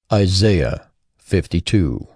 Isaiah 52.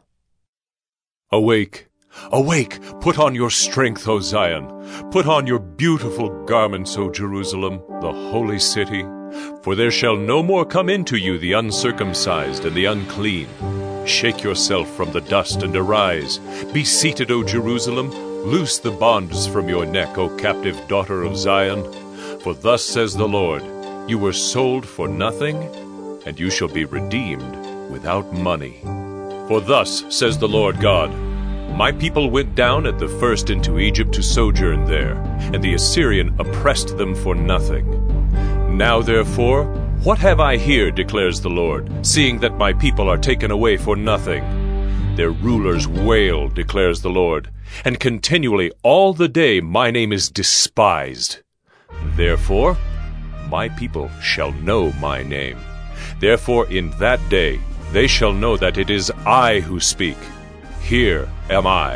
Awake, awake, put on your strength, O Zion. Put on your beautiful garments, O Jerusalem, the holy city. For there shall no more come into you the uncircumcised and the unclean. Shake yourself from the dust and arise. Be seated, O Jerusalem. Loose the bonds from your neck, O captive daughter of Zion. For thus says the Lord, you were sold for nothing, and you shall be redeemed without money. For thus says the Lord God, my people went down at the first into Egypt to sojourn there, and the Assyrian oppressed them for nothing. Now therefore, what have I here, declares the Lord, seeing that my people are taken away for nothing? Their rulers wail, declares the Lord, and continually all the day my name is despised. Therefore, my people shall know my name. Therefore in that day they shall know that it is I who speak. Here am I.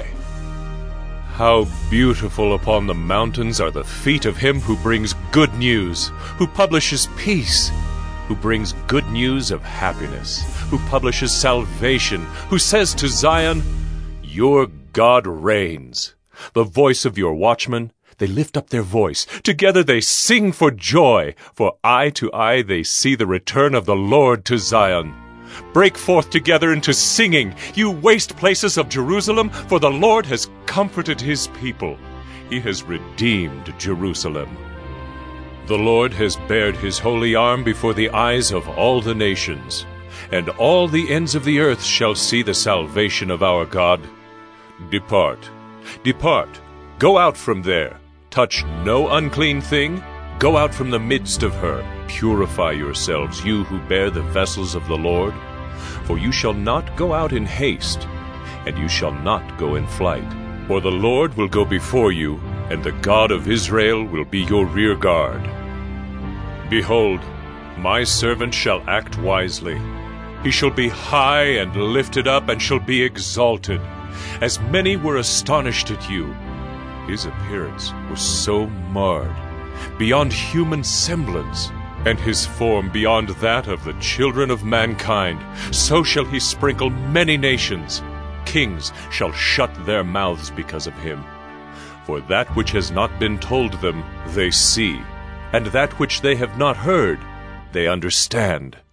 How beautiful upon the mountains are the feet of him who brings good news, who publishes peace, who brings good news of happiness, who publishes salvation, who says to Zion, your God reigns. The voice of your watchmen, they lift up their voice. Together they sing for joy, for eye to eye they see the return of the Lord to Zion. Break forth together into singing, you waste places of Jerusalem, for the Lord has comforted his people. He has redeemed Jerusalem. The Lord has bared his holy arm before the eyes of all the nations, and all the ends of the earth shall see the salvation of our God. Depart, depart, go out from there. Touch no unclean thing. Go out from the midst of her. Purify yourselves, you who bear the vessels of the Lord. For you shall not go out in haste, and you shall not go in flight. For the Lord will go before you, and the God of Israel will be your rear guard. Behold, my servant shall act wisely. He shall be high and lifted up, and shall be exalted. As many were astonished at you, his appearance was so marred, beyond human semblance, and his form beyond that of the children of mankind. So shall he sprinkle many nations. Kings shall shut their mouths because of him. For that which has not been told them, they see, and that which they have not heard, they understand.